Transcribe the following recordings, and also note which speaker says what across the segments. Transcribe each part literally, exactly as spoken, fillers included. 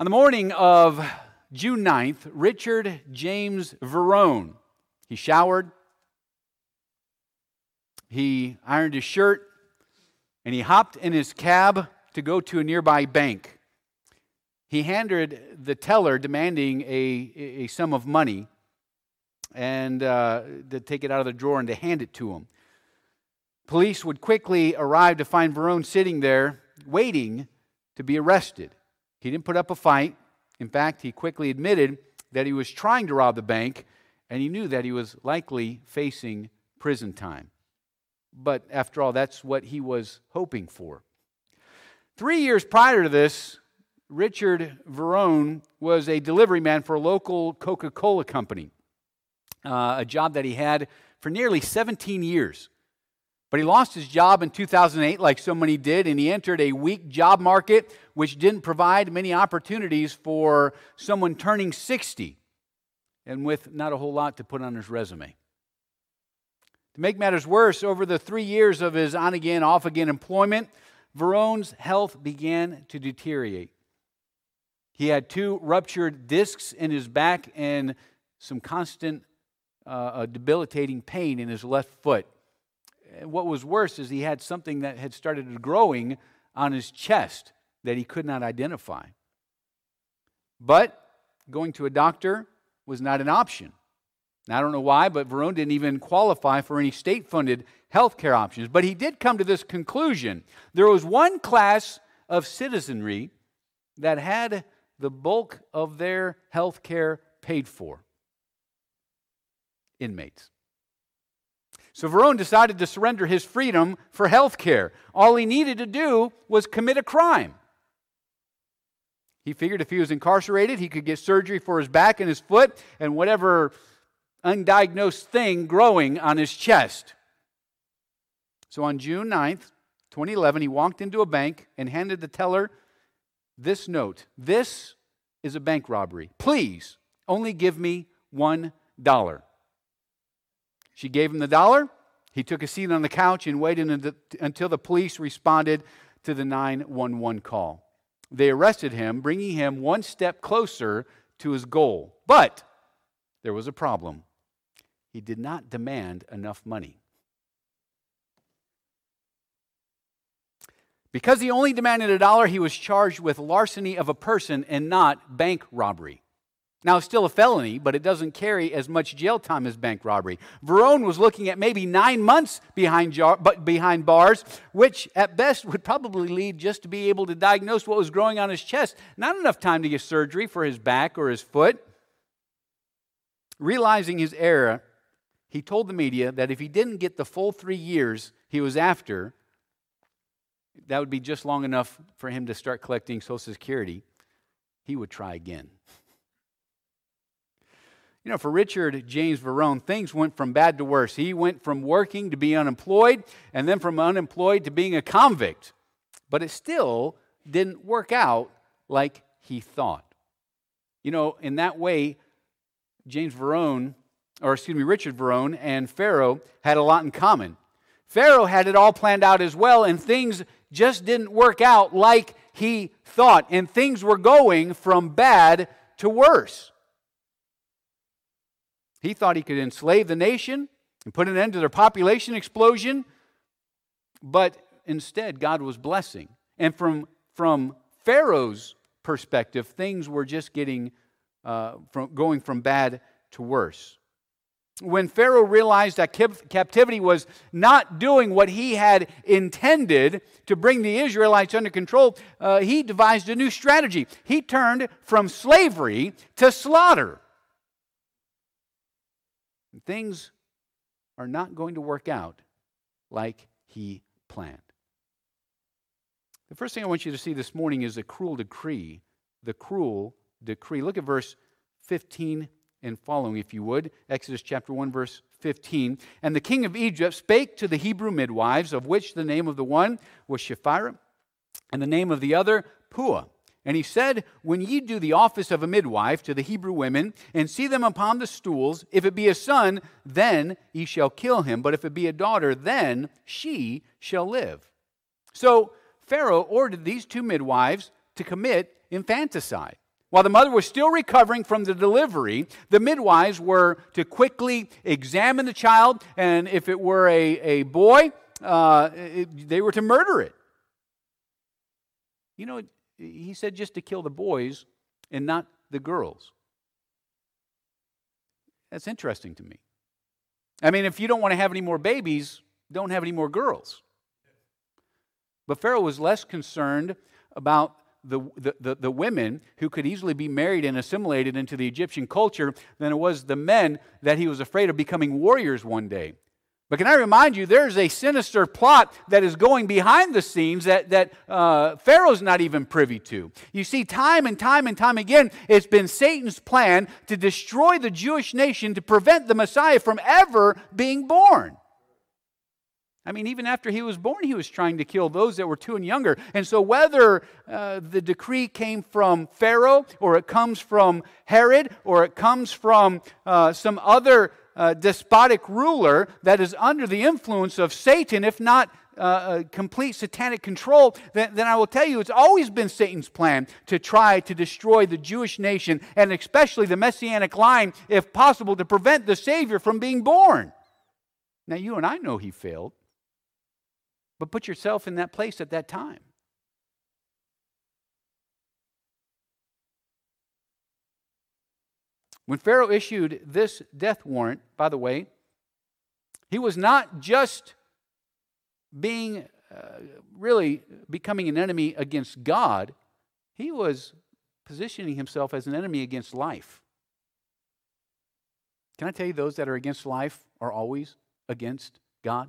Speaker 1: On the morning of June ninth, Richard James Verone, he showered, he ironed his shirt, and he hopped in his cab to go to a nearby bank. He handed the teller demanding a, a sum of money and uh, to take it out of the drawer and to hand it to him. Police would quickly arrive to find Verone sitting there waiting to be arrested. He didn't put up a fight. In fact, he quickly admitted that he was trying to rob the bank, and he knew that he was likely facing prison time. But after all, that's what he was hoping for. Three years prior to this, Richard Verone was a delivery man for a local Coca-Cola company, uh, a job that he had for nearly seventeen years. But he lost his job in two thousand eight, like so many did, and he entered a weak job market, which didn't provide many opportunities for someone turning sixty, and with not a whole lot to put on his resume. To make matters worse, over the three years of his on-again, off-again employment, Verone's health began to deteriorate. He had two ruptured discs in his back and some constant uh, debilitating pain in his left foot. What was worse is he had something that had started growing on his chest that he could not identify. But going to a doctor was not an option. Now, I don't know why, but Verone didn't even qualify for any state-funded health care options. But he did come to this conclusion. There was one class of citizenry that had the bulk of their health care paid for: inmates. So Verone decided to surrender his freedom for health care. All he needed to do was commit a crime. He figured if he was incarcerated, he could get surgery for his back and his foot and whatever undiagnosed thing growing on his chest. So on June ninth, twenty eleven, he walked into a bank and handed the teller this note. "This is a bank robbery. Please, only give me one dollar." She gave him the dollar. He took a seat on the couch and waited until the police responded to the nine one one call. They arrested him, bringing him one step closer to his goal. But there was a problem. He did not demand enough money. Because he only demanded a dollar, he was charged with larceny of a person and not bank robbery. Now, it's still a felony, but it doesn't carry as much jail time as bank robbery. Verone was looking at maybe nine months behind, jar, but behind bars, which at best would probably lead just to be able to diagnose what was growing on his chest. Not enough time to get surgery for his back or his foot. Realizing his error, he told the media that if he didn't get the full three years he was after, that would be just long enough for him to start collecting Social Security. He would try again. You know, for Richard James Verone, things went from bad to worse. He went from working to being unemployed, and then from unemployed to being a convict. But it still didn't work out like he thought. You know, in that way, James Verone, or excuse me, Richard Verone and Pharaoh had a lot in common. Pharaoh had it all planned out as well, and things just didn't work out like he thought. And things were going from bad to worse. He thought he could enslave the nation and put an end to their population explosion, but instead God was blessing. And from, from Pharaoh's perspective, things were just getting uh, from going from bad to worse. When Pharaoh realized that captivity was not doing what he had intended to bring the Israelites under control, uh, he devised a new strategy. He turned from slavery to slaughter. And things are not going to work out like he planned. The first thing I want you to see this morning is the cruel decree. The cruel decree. Look at verse fifteen and following, if you would. Exodus chapter one, verse fifteen. "And the king of Egypt spake to the Hebrew midwives, of which the name of the one was Shiphrah, and the name of the other Puah. And he said, When ye do the office of a midwife to the Hebrew women, and see them upon the stools, if it be a son, then ye shall kill him. But if it be a daughter, then she shall live." So Pharaoh ordered these two midwives to commit infanticide. While the mother was still recovering from the delivery, the midwives were to quickly examine the child, and if it were a, a boy, uh, it, they were to murder it. You know, he said just to kill the boys and not the girls. That's interesting to me. I mean, if you don't want to have any more babies, don't have any more girls. But Pharaoh was less concerned about the, the, the, the women who could easily be married and assimilated into the Egyptian culture than it was the men that he was afraid of becoming warriors one day. But can I remind you, there's a sinister plot that is going behind the scenes that, that uh, Pharaoh's not even privy to. You see, time and time and time again, it's been Satan's plan to destroy the Jewish nation to prevent the Messiah from ever being born. I mean, even after he was born, he was trying to kill those that were two and younger. And so whether uh, the decree came from Pharaoh, or it comes from Herod, or it comes from uh, some other uh, despotic ruler that is under the influence of Satan, if not uh, complete satanic control, then, then I will tell you it's always been Satan's plan to try to destroy the Jewish nation, and especially the Messianic line, if possible, to prevent the Savior from being born. Now, you and I know he failed. But put yourself in that place at that time. When Pharaoh issued this death warrant, by the way, he was not just being uh, really becoming an enemy against God, he was positioning himself as an enemy against life. Can I tell you, those that are against life are always against God?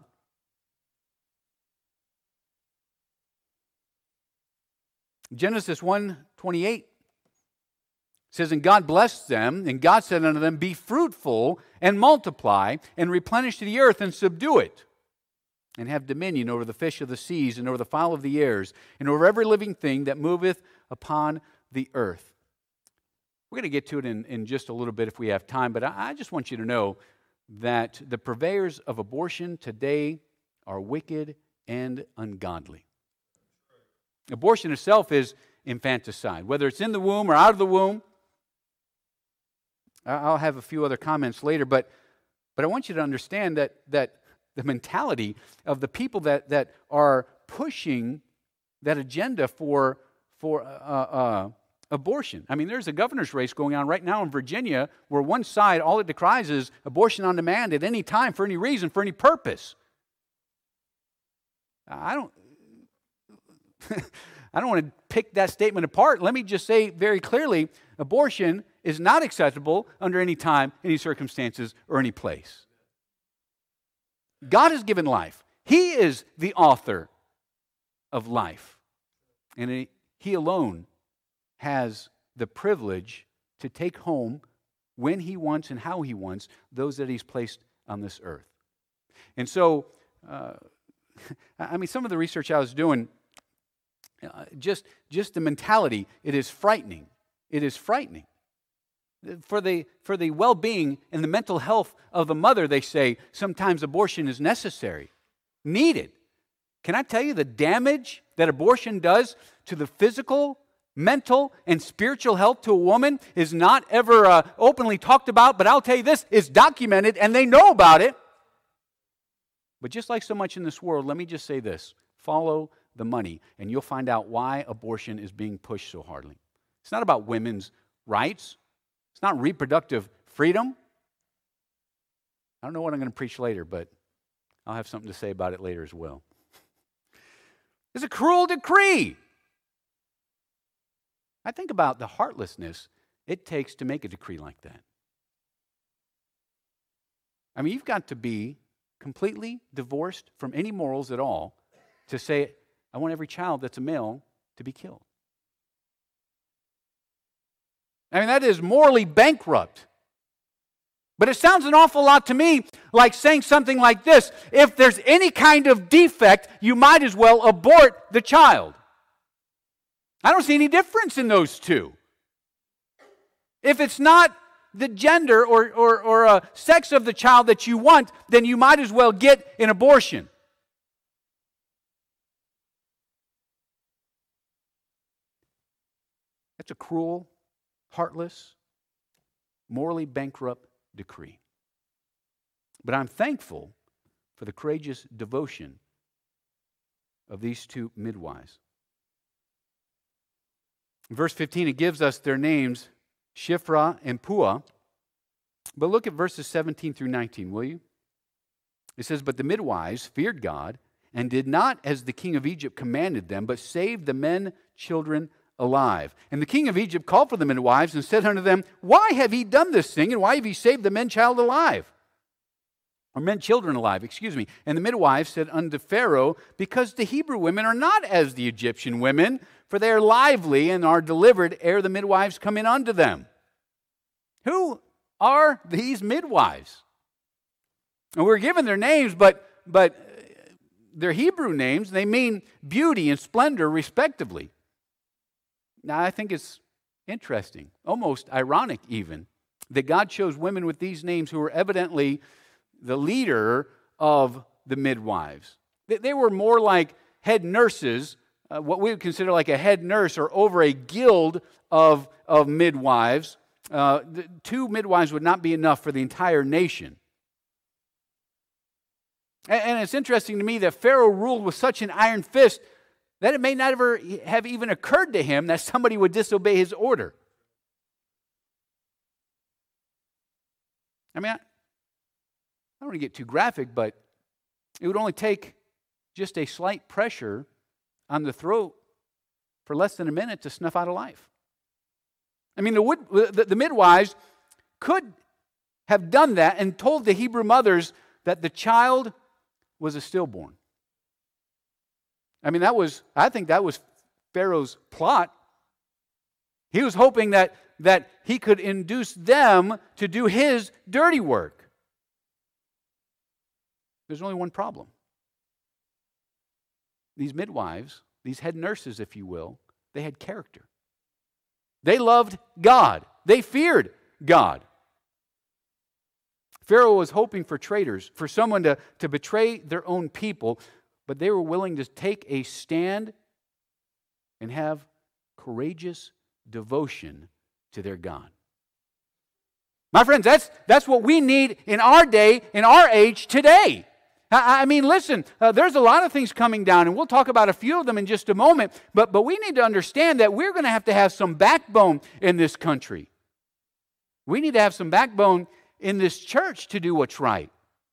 Speaker 1: Genesis one twenty-eight says, and God blessed them, and God said unto them, be fruitful, and multiply, and replenish the earth, and subdue it, and have dominion over the fish of the seas, and over the fowl of the airs, and over every living thing that moveth upon the earth. We're going to get to it in, in just a little bit if we have time, but I, I just want you to know that the purveyors of abortion today are wicked and ungodly. Abortion itself is infanticide, whether it's in the womb or out of the womb. I'll have a few other comments later, but but I want you to understand that that the mentality of the people that, that are pushing that agenda for for uh, uh, abortion. I mean, there's a governor's race going on right now in Virginia where one side, all it decries is abortion on demand at any time, for any reason, for any purpose. I don't... I don't want to pick that statement apart. Let me just say very clearly, abortion is not acceptable under any time, any circumstances, or any place. God has given life. He is the author of life. And He alone has the privilege to take home when He wants and how He wants those that He's placed on this earth. And so, uh, I mean, some of the research I was doing, Uh, just, just the mentality, it is frightening. It is frightening. For the, for the well-being and the mental health of the mother, they say, sometimes abortion is necessary, needed. Can I tell you the damage that abortion does to the physical, mental, and spiritual health to a woman is not ever uh, openly talked about, but I'll tell you this, it's documented and they know about it. But just like so much in this world, let me just say this, follow the money, and you'll find out why abortion is being pushed so hardly. It's not about women's rights. It's not reproductive freedom. I don't know what I'm going to preach later, but I'll have something to say about it later as well. It's a cruel decree. I think about the heartlessness it takes to make a decree like that. I mean, you've got to be completely divorced from any morals at all to say, I want every child that's a male to be killed. I mean, that is morally bankrupt. But it sounds an awful lot to me like saying something like this. If there's any kind of defect, you might as well abort the child. I don't see any difference in those two. If it's not the gender or, or, or uh, sex of the child that you want, then you might as well get an abortion. That's a cruel heartless, morally bankrupt decree. But I'm thankful for the courageous devotion of these two midwives. In verse fifteen, it gives us their names, Shiphrah and Puah. But look at verses seventeen through nineteen, will you? It says, "But the midwives feared God and did not as the king of Egypt commanded them, but saved the men, children alive. And the king of Egypt called for the midwives and said unto them, Why have ye done this thing, and why have ye saved the men, child alive? Or men, children alive, excuse me. And the midwives said unto Pharaoh, Because the Hebrew women are not as the Egyptian women, for they are lively and are delivered ere the midwives come in unto them." Who are these midwives? And we're given their names, but, but they're Hebrew names. They mean beauty and splendor, respectively. Now, I think it's interesting, almost ironic even, that God chose women with these names who were evidently the leader of the midwives. They were more like head nurses, uh, what we would consider like a head nurse or over a guild of, of midwives. Uh, the two midwives would not be enough for the entire nation. And, and it's interesting to me that Pharaoh ruled with such an iron fist that it may not ever have even occurred to him that somebody would disobey his order. I mean, I, I don't want to get too graphic, but it would only take just a slight pressure on the throat for less than a minute to snuff out a life. I mean, the, wood, the, the midwives could have done that and told the Hebrew mothers that the child was a stillborn. I mean, that was, I think that was Pharaoh's plot. He was hoping that, that he could induce them to do his dirty work. There's only one problem. These midwives, these head nurses, if you will, they had character. They loved God. They feared God. Pharaoh was hoping for traitors, for someone to, to betray their own people, but they were willing to take a stand and have courageous devotion to their God. My friends, that's, that's what we need in our day, in our age today. I, I mean, listen, uh, there's a lot of things coming down, and we'll talk about a few of them in just a moment, but, but we need to understand that we're going to have to have some backbone in this country. We need to have some backbone in this church to do what's right.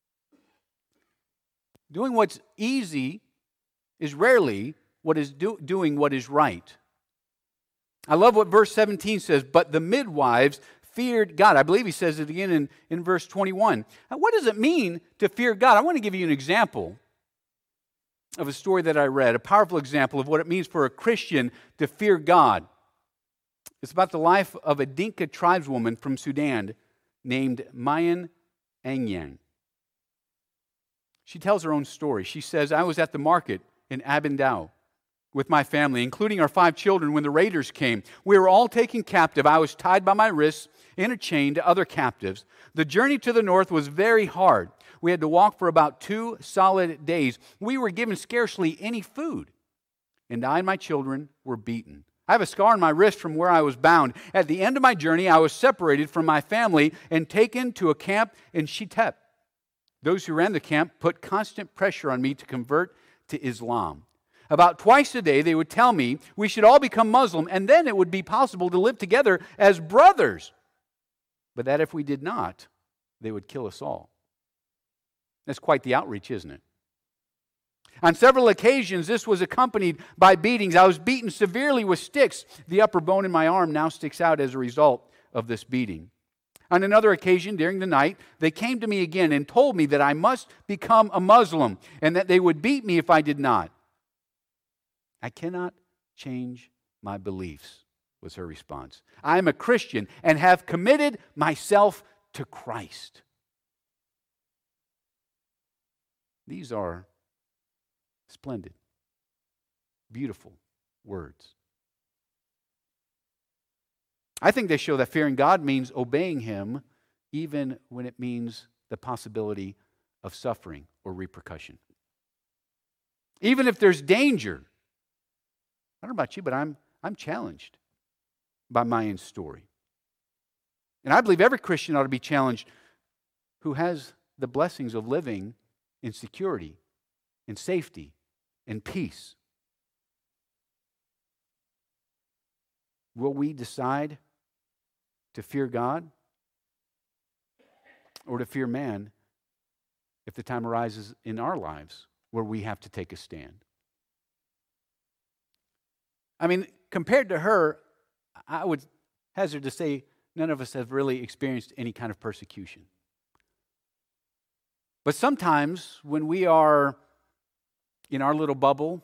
Speaker 1: Doing what's easy is rarely what is do, doing what is right. I love what verse seventeen says, "But the midwives feared God." I believe he says it again in, in verse twenty-one. Now, what does it mean to fear God? I want to give you an example of a story that I read, a powerful example of what it means for a Christian to fear God. It's about the life of a Dinka tribeswoman from Sudan named Mayan Angyang. She tells her own story. She says, "I was at the market in Abindao with my family, including our five children, when the raiders came. We were all taken captive. I was tied by my wrists in a chain to other captives. The journey to the north was very hard. We had to walk for about two solid days. We were given scarcely any food, and I and my children were beaten. I have a scar on my wrist from where I was bound. At the end of my journey, I was separated from my family and taken to a camp in Shitep. Those who ran the camp put constant pressure on me to convert to Islam. About twice a day, they would tell me we should all become Muslim, and then it would be possible to live together as brothers. But that if we did not, they would kill us all." That's quite the outreach, isn't it? On several occasions, this was accompanied by beatings. I was beaten severely with sticks. The upper bone in my arm now sticks out as a result of this beating. On another occasion, during the night, they came to me again and told me that I must become a Muslim and that they would beat me if I did not. "I cannot change my beliefs," was her response. "I am a Christian and have committed myself to Christ." These are splendid, beautiful words. I think they show that fearing God means obeying Him even when it means the possibility of suffering or repercussion. Even if there's danger. I don't know about you, but I'm, I'm challenged by Mayan's story. And I believe every Christian ought to be challenged who has the blessings of living in security, in safety, in peace. Will we decide to fear God or to fear man if the time arises in our lives where we have to take a stand? I mean, compared to her, I would hazard to say none of us have really experienced any kind of persecution. But sometimes when we are in our little bubble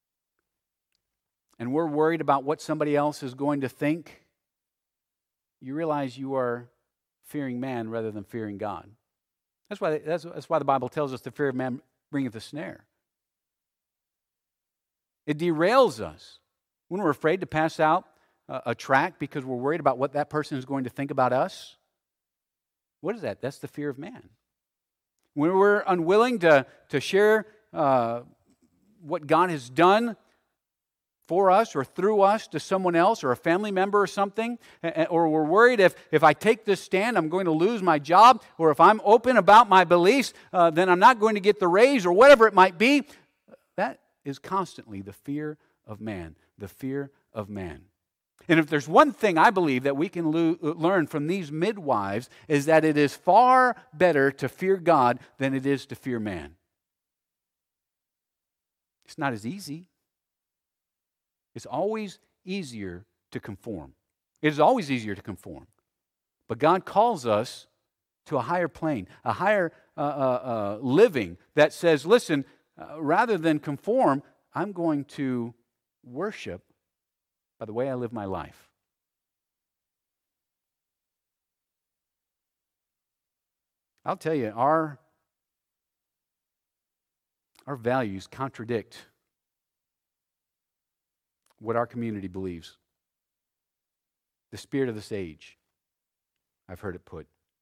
Speaker 1: and we're worried about what somebody else is going to think, you realize you are fearing man rather than fearing God. That's why, that's, that's why the Bible tells us the fear of man bringeth a snare. It derails us. When we're afraid to pass out a, a tract because we're worried about what that person is going to think about us, what is that? That's the fear of man. When we're unwilling to, to share uh, what God has done for us or through us to someone else or a family member or something, or we're worried if, if I take this stand, I'm going to lose my job, or if I'm open about my beliefs, uh, then I'm not going to get the raise, or whatever it might be, that is constantly the fear of man, the fear of man. And if there's one thing I believe that we can lo- learn from these midwives is that it is far better to fear God than it is to fear man. It's not as easy. It's always easier to conform. It is always easier to conform. But God calls us to a higher plane, a higher uh, uh, uh, living that says, listen, uh, rather than conform, I'm going to worship by the way I live my life. I'll tell you, our, our values contradict what our community believes. The spirit of this age, I've heard it put.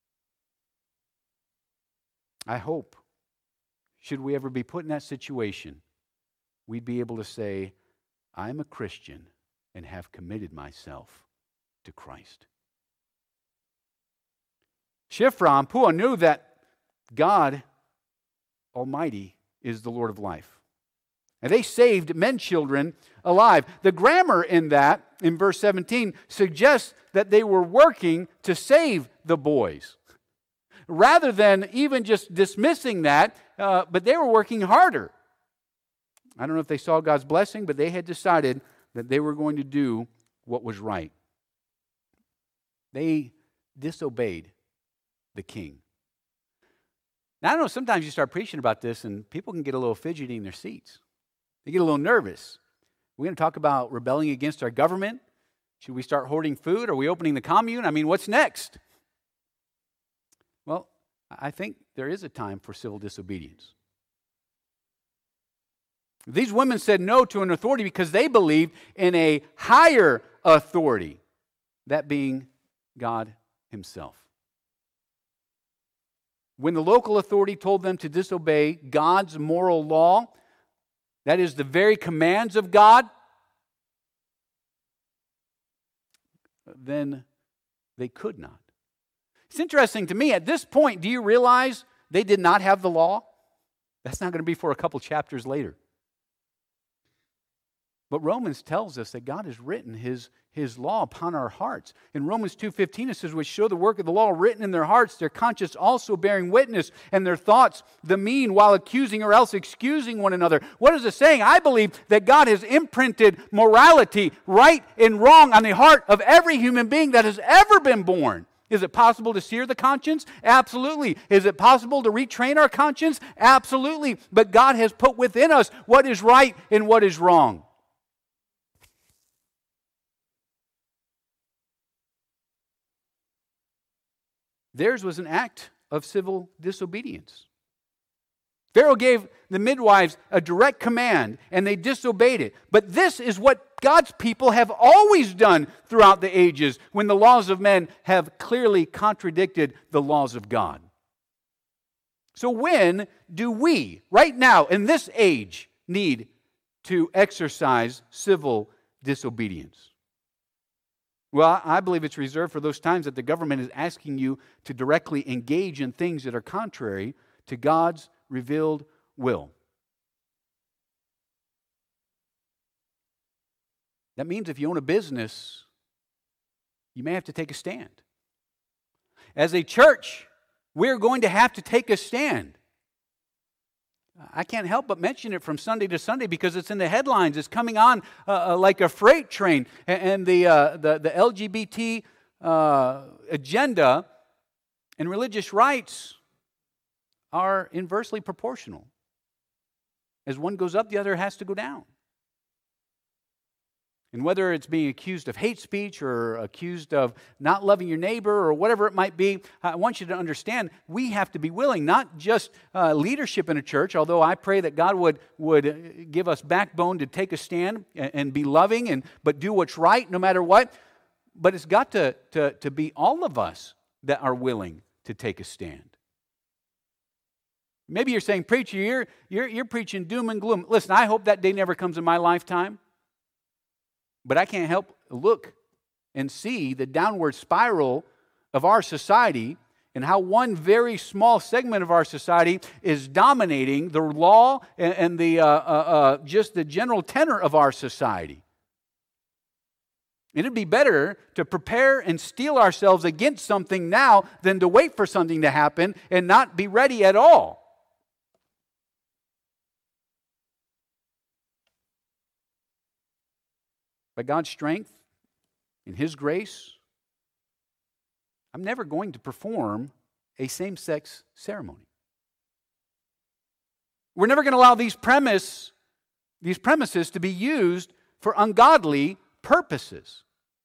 Speaker 1: I hope, should we ever be put in that situation, we'd be able to say, I'm a Christian and have committed myself to Christ. Shiphrah and Puah knew that God Almighty is the Lord of life. And they saved men children alive. The grammar in that, in verse seventeen, suggests that they were working to save the boys. Rather than even just dismissing that, uh, but they were working harder. I don't know if they saw God's blessing, but they had decided that they were going to do what was right. They disobeyed the king. Now, I don't know, sometimes you start preaching about this and people can get a little fidgety in their seats. They get a little nervous. We're going to talk about rebelling against our government. Should we start hoarding food? Are we opening the commune? I mean, what's next? Well, I think there is a time for civil disobedience. These women said no to an authority because they believed in a higher authority, that being God Himself. When the local authority told them to disobey God's moral law, that is the very commands of God, then they could not. It's interesting to me, at this point, do you realize they did not have the law? That's not going to be for a couple chapters later. But Romans tells us that God has written His, His law upon our hearts. In Romans two fifteen it says, which show the work of the law written in their hearts, their conscience also bearing witness, and their thoughts the mean, while accusing or else excusing one another. What is it saying? I believe that God has imprinted morality, right and wrong, on the heart of every human being that has ever been born. Is it possible to sear the conscience? Absolutely. Is it possible to retrain our conscience? Absolutely. But God has put within us what is right and what is wrong. Theirs was an act of civil disobedience. Pharaoh gave the midwives a direct command, and they disobeyed it. But this is what God's people have always done throughout the ages, when the laws of men have clearly contradicted the laws of God. So when do we, right now, in this age, need to exercise civil disobedience? Well, I believe it's reserved for those times that the government is asking you to directly engage in things that are contrary to God's revealed will. That means if you own a business, you may have to take a stand. As a church, we're going to have to take a stand. I can't help but mention it from Sunday to Sunday because it's in the headlines. It's coming on uh, uh, like a freight train. And, and the, uh, the, the L G B T uh, agenda and religious rights are inversely proportional. As one goes up, the other has to go down. And whether it's being accused of hate speech or accused of not loving your neighbor or whatever it might be, I want you to understand we have to be willing, not just uh, leadership in a church, although I pray that God would, would give us backbone to take a stand and, and be loving, and but do what's right no matter what. But it's got to, to, to be all of us that are willing to take a stand. Maybe you're saying, preacher, you're, you're, you're preaching doom and gloom. Listen, I hope that day never comes in my lifetime. But I can't help look and see the downward spiral of our society and how one very small segment of our society is dominating the law and, and the uh, uh, uh, just the general tenor of our society. It'd be better to prepare and steel ourselves against something now than to wait for something to happen and not be ready at all. By God's strength, in His grace, I'm never going to perform a same-sex ceremony. We're never going to allow these premise, these premises to be used for ungodly purposes.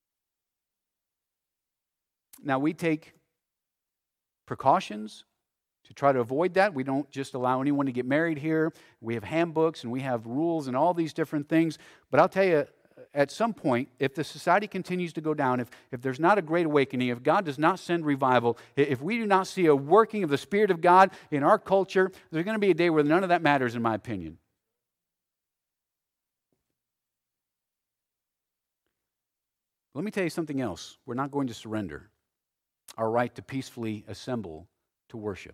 Speaker 1: Now, we take precautions to try to avoid that. We don't just allow anyone to get married here. We have handbooks and we have rules and all these different things. But I'll tell you, at some point, if the society continues to go down, if, if there's not a great awakening, if God does not send revival, if we do not see a working of the Spirit of God in our culture, there's going to be a day where none of that matters, in my opinion. Let me tell you something else. We're not going to surrender our right to peacefully assemble to worship.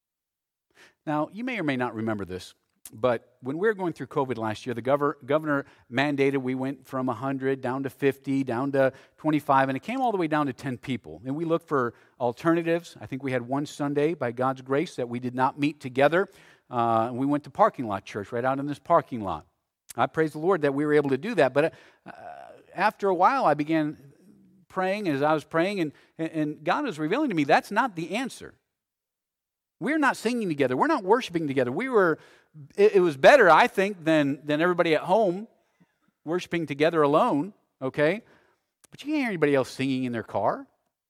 Speaker 1: Now, you may or may not remember this, but when we were going through COVID last year, the governor, governor mandated we went from one hundred down to fifty, down to twenty-five, and it came all the way down to ten people. And we looked for alternatives. I think we had one Sunday, by God's grace, that we did not meet together. Uh, and we went to parking lot church right out in this parking lot. I praise the Lord that we were able to do that. But uh, after a while, I began praying as I was praying, and, and God was revealing to me that's not the answer. We're not singing together. We're not worshiping together. We were, it, it was better, I think, than, than everybody at home worshiping together alone, okay? But you can't hear anybody else singing in their car.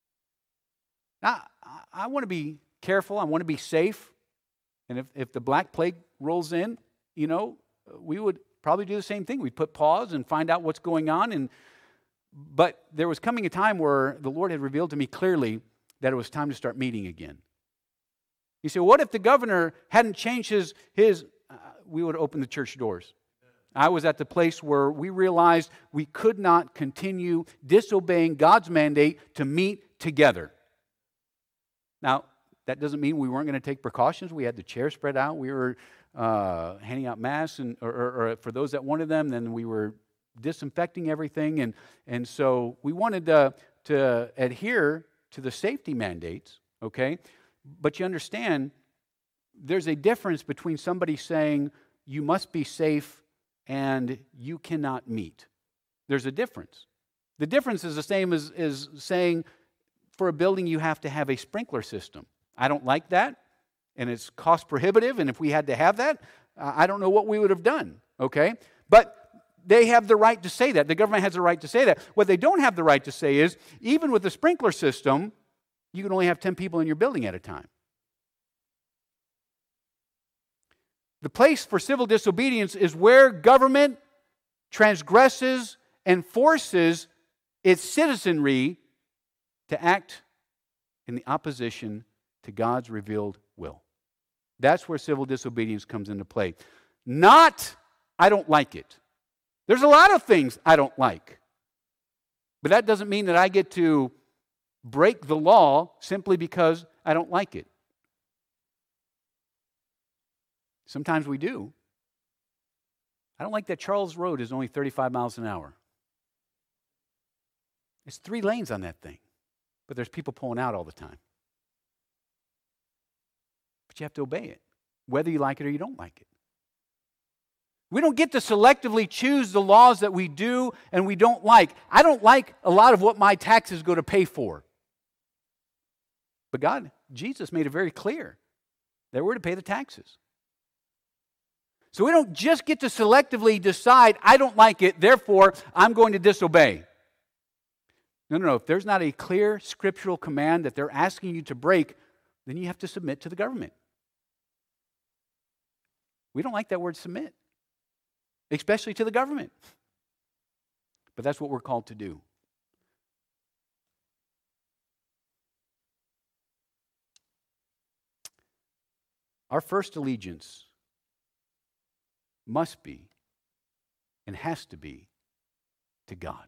Speaker 1: Now, I, I want to be careful. I want to be safe. And if, if the Black Plague rolls in, you know, we would probably do the same thing. We'd put pause and find out what's going on. And But there was coming a time where the Lord had revealed to me clearly that it was time to start meeting again. You say, well, what if the governor hadn't changed his, his uh, we would open the church doors. I was at the place where we realized we could not continue disobeying God's mandate to meet together. Now, that doesn't mean we weren't going to take precautions. We had the chairs spread out. We were uh, handing out masks, and or, or, or for those that wanted them, then we were disinfecting everything. And, and so we wanted to, to adhere to the safety mandates, okay? But you understand, there's a difference between somebody saying you must be safe and you cannot meet. There's a difference. The difference is the same as, as saying for a building you have to have a sprinkler system. I don't like that, and it's cost prohibitive, and if we had to have that, I don't know what we would have done, okay? But they have the right to say that. The government has the right to say that. What they don't have the right to say is, even with the sprinkler system, you can only have ten people in your building at a time. The place for civil disobedience is where government transgresses and forces its citizenry to act in the opposition to God's revealed will. That's where civil disobedience comes into play. Not, I don't like it. There's a lot of things I don't like. But that doesn't mean that I get to break the law simply because I don't like it. Sometimes we do. I don't like that Charles Road is only thirty-five miles an hour. It's three lanes on that thing, but there's people pulling out all the time. But you have to obey it, whether you like it or you don't like it. We don't get to selectively choose the laws that we do and we don't like. I don't like a lot of what my taxes go to pay for. But God, Jesus made it very clear that we're to pay the taxes. So we don't just get to selectively decide, I don't like it, therefore I'm going to disobey. No, no, no. If there's not a clear scriptural command that they're asking you to break, then you have to submit to the government. We don't like that word submit, especially to the government. But that's what we're called to do. Our first allegiance must be and has to be to God.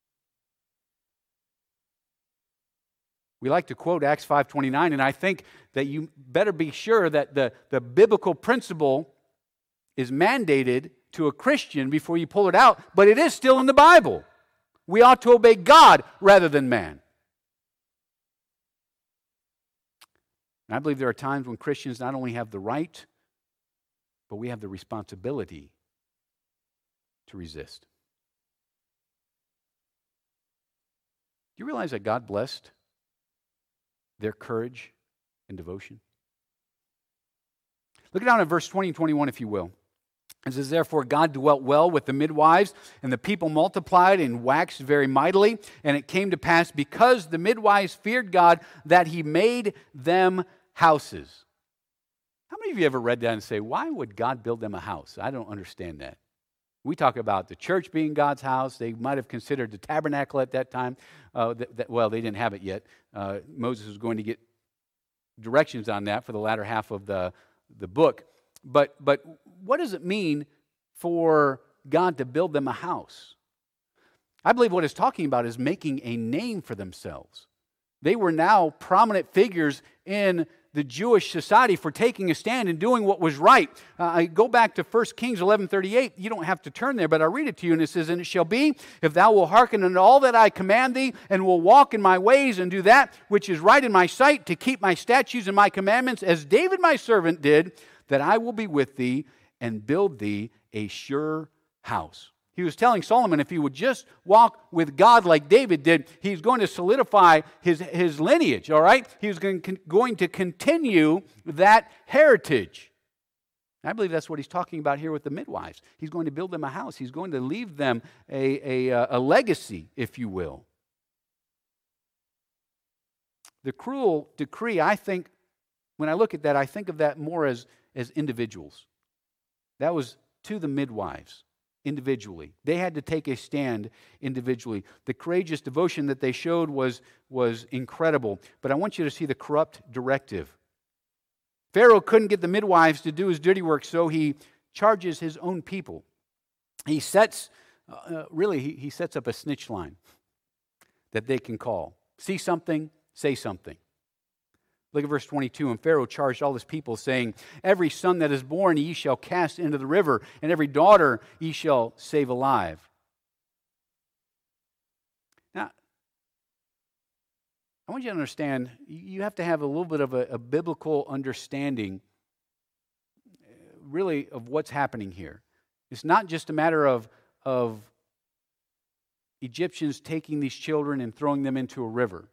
Speaker 1: We like to quote Acts five twenty-nine, and I think that you better be sure that the, the biblical principle is mandated to a Christian before you pull it out, but it is still in the Bible. We ought to obey God rather than man. And I believe there are times when Christians not only have the right, but we have the responsibility to resist. Do you realize that God blessed their courage and devotion? Look down at verse twenty and twenty-one, if you will. It says, therefore God dwelt well with the midwives, and the people multiplied and waxed very mightily. And it came to pass, because the midwives feared God, that he made them houses. How many of you ever read that and say, why would God build them a house? I don't understand that. We talk about the church being God's house. They might have considered the tabernacle at that time. Uh, that, that, well, they didn't have it yet. Uh, Moses was going to get directions on that for the latter half of the, the book. But, but what does it mean for God to build them a house? I believe what it's talking about is making a name for themselves. They were now prominent figures in the Jewish society for taking a stand and doing what was right. Uh, I go back to First Kings eleven thirty-eight. You don't have to turn there, but I'll read it to you. And it says, and it shall be, if thou wilt hearken unto all that I command thee, and will walk in my ways, and do that which is right in my sight, to keep my statutes and my commandments, as David my servant did, that I will be with thee, and build thee a sure house. He was telling Solomon if he would just walk with God like David did, he's going to solidify his, his lineage, all right? He was going, going to continue that heritage. I believe that's what he's talking about here with the midwives. He's going to build them a house. He's going to leave them a, a, a legacy, if you will. The cruel decree, I think, when I look at that, I think of that more as, as individuals. That was to the midwives. Individually. They had to take a stand individually. The courageous devotion that they showed was, was incredible. But I want you to see the corrupt directive. Pharaoh couldn't get the midwives to do his dirty work, so he charges his own people. He sets, uh, really, he, he sets up a snitch line that they can call. See something, say something. Look at verse twenty-two. And Pharaoh charged all his people, saying, every son that is born ye shall cast into the river, and every daughter ye shall save alive. Now, I want you to understand, you have to have a little bit of a, a biblical understanding, really, of what's happening here. It's not just a matter of, of Egyptians taking these children and throwing them into a river.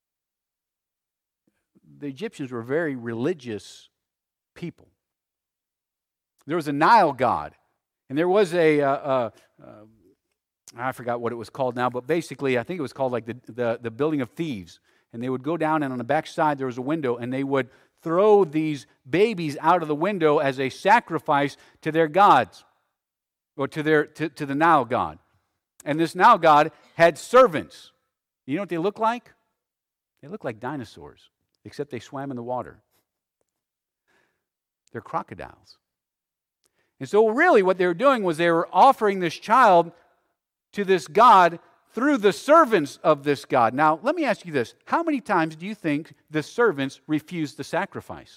Speaker 1: The Egyptians were very religious people. There was a Nile god, and there was a, uh, uh, uh, I forgot what it was called now, but basically I think it was called like the, the, the building of thieves. And they would go down, and on the back side there was a window, and they would throw these babies out of the window as a sacrifice to their gods, or to, their, to, to the Nile god. And this Nile god had servants. You know what they look like? They look like dinosaurs. Except they swam in the water. They're crocodiles. And so really what they were doing was they were offering this child to this god through the servants of this God. Now, let me ask you this. How many times do you think the servants refused the sacrifice?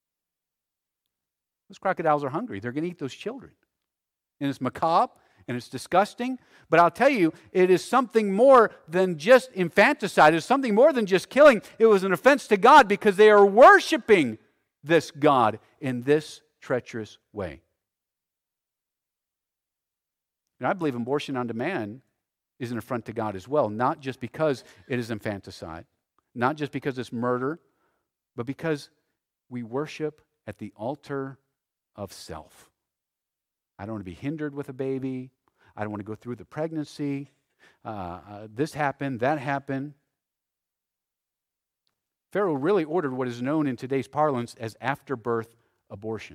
Speaker 1: Those crocodiles are hungry. They're going to eat those children. And it's macabre, and it's disgusting. But I'll tell you, it is something more than just infanticide. It's something more than just killing. It was an offense to God because they are worshiping this God in this treacherous way. And I believe abortion on demand is an affront to God as well, not just because it is infanticide, not just because it's murder, but because we worship at the altar of self. I don't want to be hindered with a baby. I don't want to go through the pregnancy. Uh, uh, this happened, that happened. Pharaoh really ordered what is known in today's parlance as after-birth abortion.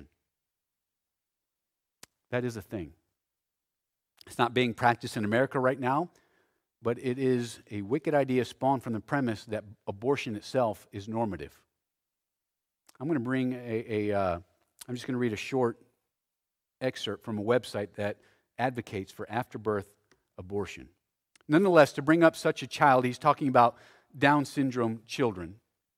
Speaker 1: That is a thing. It's not being practiced in America right now, but it is a wicked idea spawned from the premise that abortion itself is normative. I'm going to bring a, a uh, I'm just going to read a short excerpt from a website that advocates for after-birth abortion. Nonetheless, to bring up such a child, he's talking about Down syndrome children,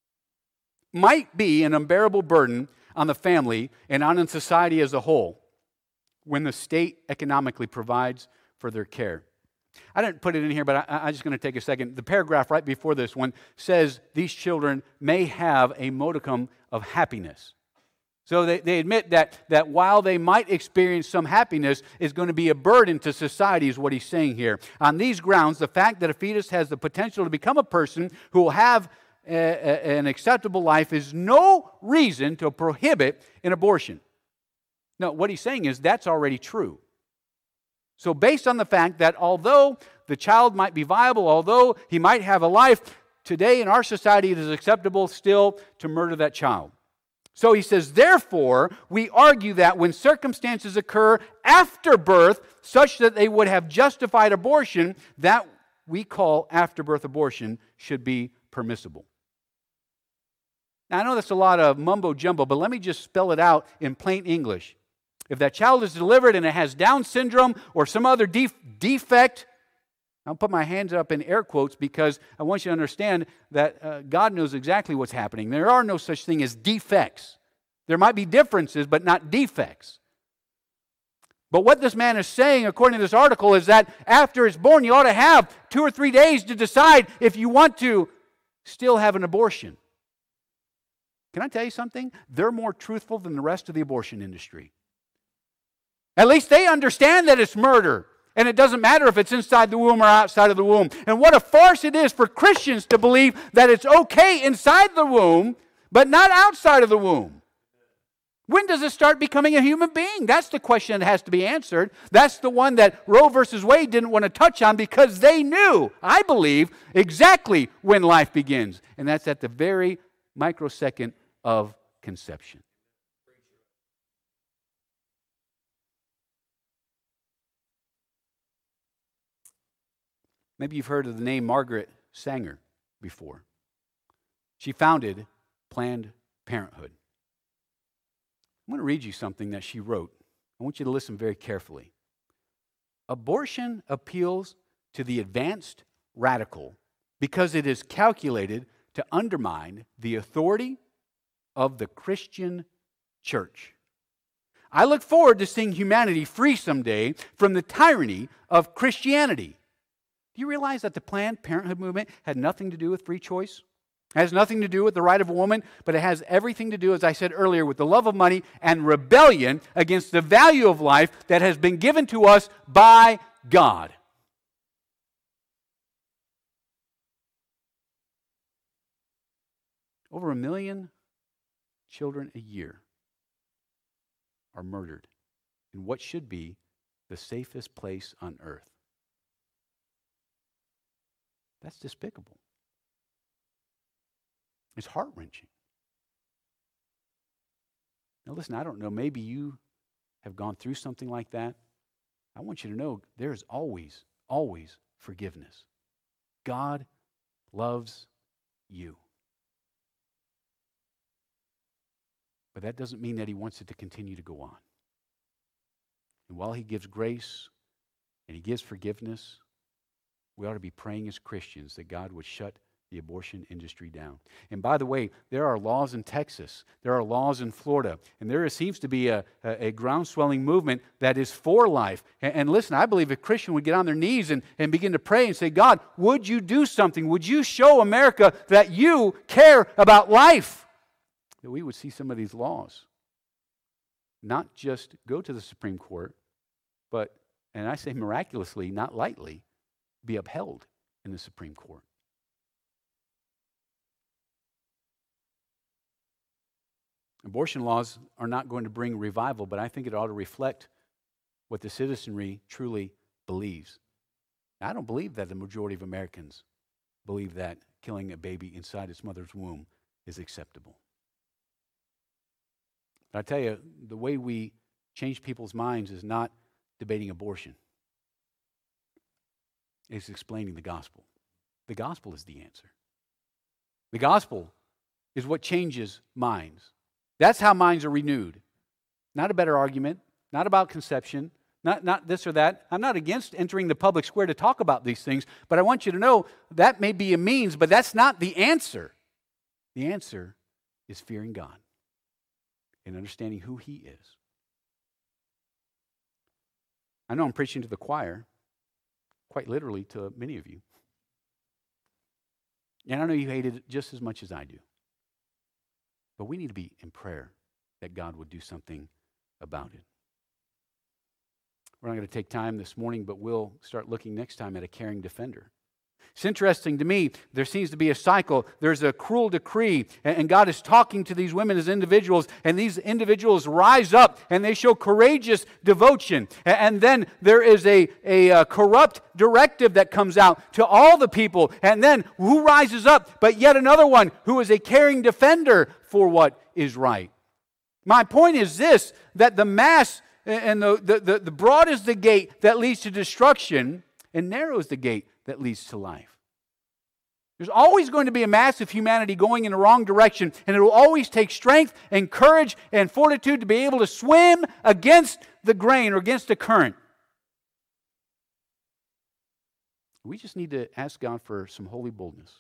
Speaker 1: might be an unbearable burden on the family and on society as a whole when the state economically provides for their care. I didn't put it in here, but I, I'm just going to take a second. The paragraph right before this one says these children may have a modicum of happiness. So they, they admit that, that while they might experience some happiness, is going to be a burden to society, is what he's saying here. On these grounds, the fact that a fetus has the potential to become a person who will have a, a, an acceptable life is no reason to prohibit an abortion. No, what he's saying is that's already true. So based on the fact that although the child might be viable, although he might have a life, today in our society it is acceptable still to murder that child. So he says, therefore, we argue that when circumstances occur after birth, such that they would have justified abortion, that we call after-birth abortion should be permissible. Now, I know that's a lot of mumbo-jumbo, but let me just spell it out in plain English. If that child is delivered and it has Down syndrome or some other def- defect, I'll put my hands up in air quotes because I want you to understand that uh, God knows exactly what's happening. There are no such thing as defects. There might be differences, but not defects. But what this man is saying, according to this article, is that after it's born, you ought to have two or three days to decide if you want to still have an abortion. Can I tell you something? They're more truthful than the rest of the abortion industry. At least they understand that it's murder. And it doesn't matter if it's inside the womb or outside of the womb. And what a farce it is for Christians to believe that it's okay inside the womb, but not outside of the womb. When does it start becoming a human being? That's the question that has to be answered. That's the one that Roe versus Wade didn't want to touch on because they knew, I believe, exactly when life begins. And that's at the very microsecond of conception. Maybe you've heard of the name Margaret Sanger before. She founded Planned Parenthood. I'm going to read you something that she wrote. I want you to listen very carefully. Abortion appeals to the advanced radical because it is calculated to undermine the authority of the Christian church. I look forward to seeing humanity free someday from the tyranny of Christianity. Do you realize that the Planned Parenthood movement had nothing to do with free choice? It has nothing to do with the right of a woman, but it has everything to do, as I said earlier, with the love of money and rebellion against the value of life that has been given to us by God. Over a million children a year are murdered in what should be the safest place on earth. That's despicable. It's heart-wrenching. Now listen, I don't know, maybe you have gone through something like that. I want you to know there's always, always forgiveness. God loves you. But that doesn't mean that He wants it to continue to go on. And while He gives grace and He gives forgiveness, we ought to be praying as Christians that God would shut the abortion industry down. And by the way, there are laws in Texas, there are laws in Florida, and there seems to be a, a, a ground-swelling movement that is for life. And, and listen, I believe a Christian would get on their knees and, and begin to pray and say, God, would you do something? Would you show America that you care about life? That we would see some of these laws not just go to the Supreme Court, but, and I say miraculously, not lightly, be upheld in the Supreme Court. Abortion laws are not going to bring revival, but I think it ought to reflect what the citizenry truly believes. Now, I don't believe that the majority of Americans believe that killing a baby inside its mother's womb is acceptable. But I tell you, the way we change people's minds is not debating abortion. It's explaining the gospel. The gospel is the answer. The gospel is what changes minds. That's how minds are renewed. Not a better argument, not about conception, not, not this or that. I'm not against entering the public square to talk about these things, but I want you to know that may be a means, but that's not the answer. The answer is fearing God and understanding who He is. I know I'm preaching to the choir, quite literally to many of you. And I know you hate it just as much as I do. But we need to be in prayer that God would do something about it. We're not going to take time this morning, but we'll start looking next time at a caring defender. It's interesting to me, there seems to be a cycle. There's a cruel decree, and God is talking to these women as individuals, and these individuals rise up, and they show courageous devotion. And then there is a, a, a corrupt directive that comes out to all the people, and then who rises up? But yet another one who is a caring defender for what is right. My point is this, that the mass and the, the, the, the broad is the gate that leads to destruction, and narrow is the gate that leads to life. There's always going to be a mass of humanity going in the wrong direction, and it will always take strength and courage and fortitude to be able to swim against the grain or against the current. We just need to ask God for some holy boldness,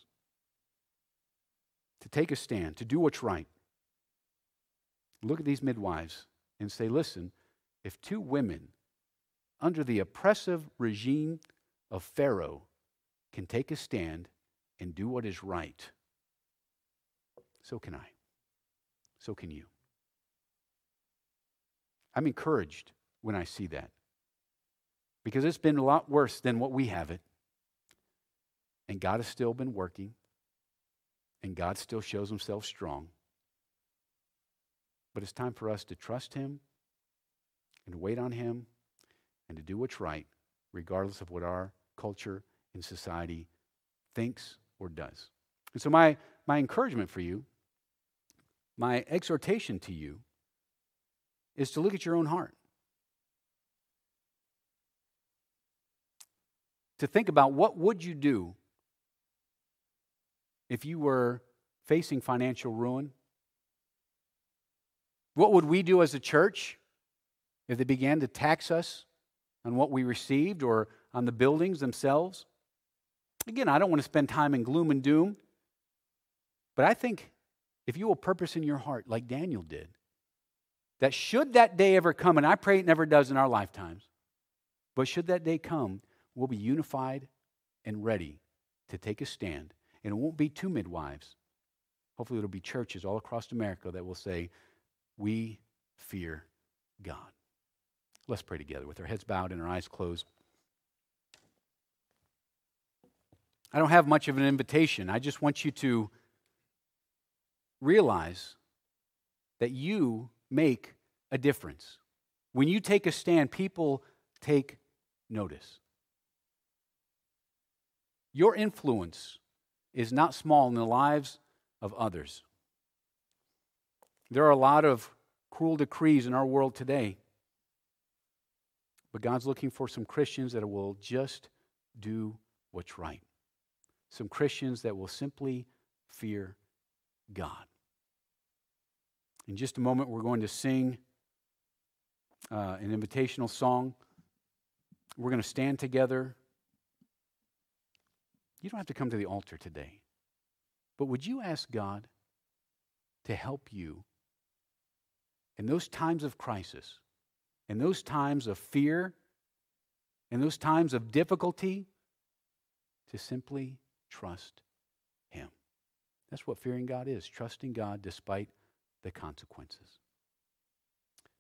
Speaker 1: to take a stand, to do what's right. Look at these midwives and say, listen, if two women under the oppressive regime of Pharaoh can take a stand and do what is right, so can I. So can you. I'm encouraged when I see that, because it's been a lot worse than what we have it. And God has still been working, and God still shows Himself strong. But it's time for us to trust Him and to wait on Him and to do what's right, regardless of what our culture and society thinks or does. And so my, my encouragement for you, my exhortation to you, is to look at your own heart. To think about, what would you do if you were facing financial ruin? What would we do as a church if they began to tax us on what we received or on the buildings themselves? Again, I don't want to spend time in gloom and doom, but I think if you will purpose in your heart, like Daniel did, that should that day ever come, and I pray it never does in our lifetimes, but should that day come, we'll be unified and ready to take a stand. And it won't be two midwives. Hopefully it'll be churches all across America that will say, we fear God. Let's pray together with our heads bowed and our eyes closed. I don't have much of an invitation. I just want you to realize that you make a difference. When you take a stand, people take notice. Your influence is not small in the lives of others. There are a lot of cruel decrees in our world today, but God's looking for some Christians that will just do what's right. Some Christians that will simply fear God. In just a moment, we're going to sing uh, an invitational song. We're going to stand together. You don't have to come to the altar today. But would you ask God to help you in those times of crisis, in those times of fear, in those times of difficulty, to simply trust Him? That's what fearing God is, trusting God despite the consequences.